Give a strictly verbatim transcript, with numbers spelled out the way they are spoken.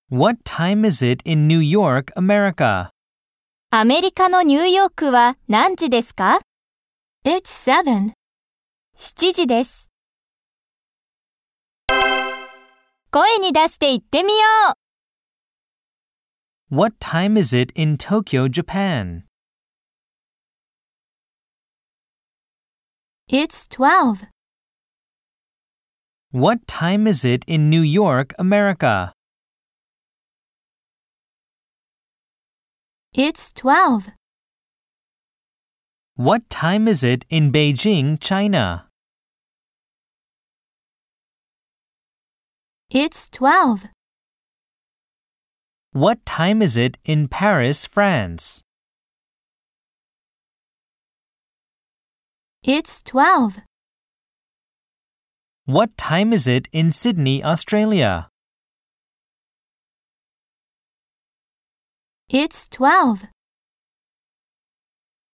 What time is it in New York, America? アメリカのニューヨークは何時ですか？ It's seven. しちじです。声に出して言ってみよう。 What time is it in Tokyo, Japan? It's twelve. What time is it in New York, America? It's twelve. What time is it in Beijing, China? It's twelve. What time is it in Paris, France? It's twelve. What time is it in Sydney, Australia? It's twelve.